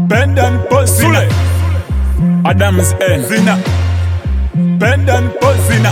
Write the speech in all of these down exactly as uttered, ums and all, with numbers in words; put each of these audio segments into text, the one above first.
Bend and pose Sule Adams N Zina Bend and pose Zina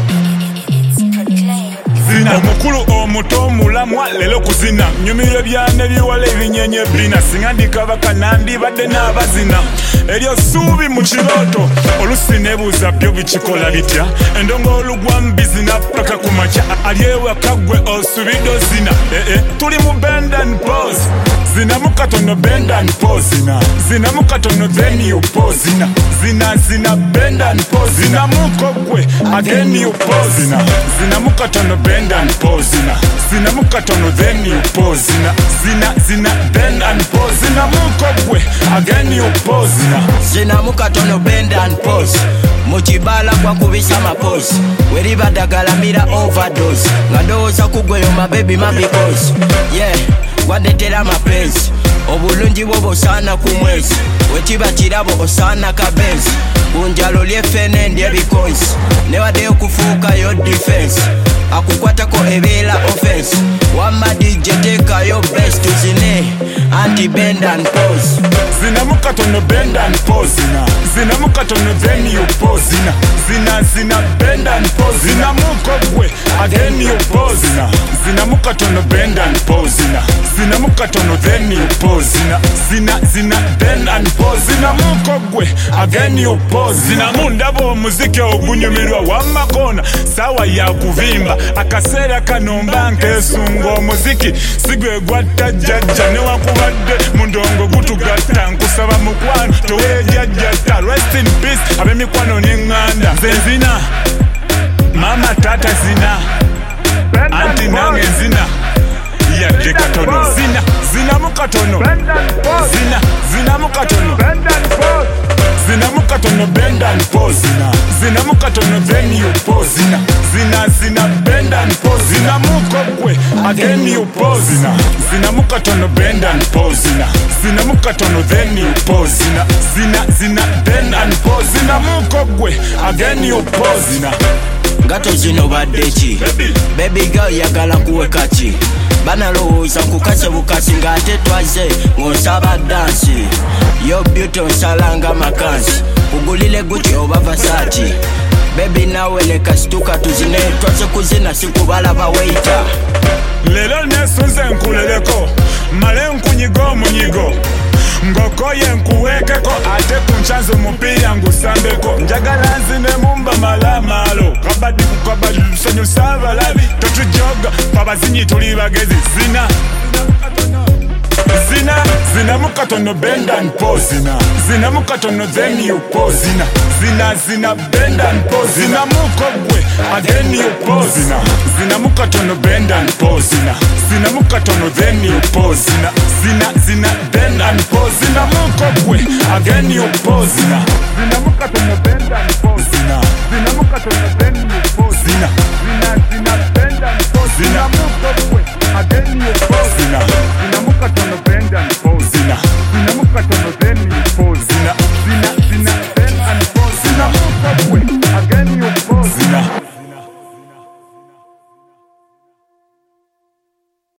Zina omukulu omuto mulamwa lelo kuzina nyumire byane biwale ebinyenye bina singandika bakanandi badde n'abazina eryo suubi mu kiroto olusi nebuuza byo bikikola bitya endongo olugwa mbizina paka ku makya alyewa kagwe osubido zina eh, eh. tuli mu bend and pose zina mukatono bend and pose zina zina mukatono then you pose zina zina zina bend and pose zina mukogwe again you pose zina zina mukatono bend and pose zina zina mukatono then you pose zina zina zina bend and pose zina mukogwe again you pose zina zina mukatono bend and pose mukibala kwa kubisa mapose weri badagalamira overdose nga ndowooza kugweyo mabebi mabicause yeah wadetera mapenzi obulungi bwo bosana ku mwezi wekiba kirabo osana kabenzi kunjalo lyefene ndyebikozi newaddeyo kufuukayo defense akukwatako ebeera offense wamma dj tekayo best zine anti bend and pose zina mukatono bend and pose zina zina mukatono then you pose zina zina zina bend and pose zina mukogwe again you pose zina zina mukatono bend and pose zina zina mukatono then you pose zina zina zina bend and pose zina mukogwe again you pose zina mundabo omuziki ogunyumirwa wamakona sawa ya kuvimba akaseera kanomba nkesunga omuziki sigwe gwatta jjajja newakubadde mundongo gutugatta nkusaba mukwano towejjajjatta rest in peace ab'emikwano n'eŋŋanda nze nzina mama tata zina anti nange nzina yadde katono zina zina mukatono zina zina mukatono zina mukatono bend and pose zina zina mukatono then you pose zina zina zina bend and pose zina mukogwe again you pose zina zina mukatono bend and pose zina zina mukatono then you pose zina zina zina bend and pose zina mukogwe again you pose zina ngato zino baddeki baby girl yagala kuweka ki banalowooza nkukase bukasi ng'ate twaze ng'onsaba dansi yo beauty onsalanga makansi kugulile Gucci oba Versace baby nawe leka situka tuzine twaze kuzina sikubala bawaita lelo nesunze nkuleleko male nkunyigo omunyigo ngokoye nkuwekeko ate kunchanze mupira ngusambeko njagala nzine mumba malamalo kabadi kukabadi tusanyusa abalabi totujoga pabazinyi tuli bagezi zina zina zina mukatono bend and pose zina zina mukatono then you pose zina zina zina bend and pose zina mukogwe again you pose zina zina mukatono bend and pose zina zina mukatono then you pose zina zina zina bend and pose zina mukogwe again you pose zina zina mukatono bend and pose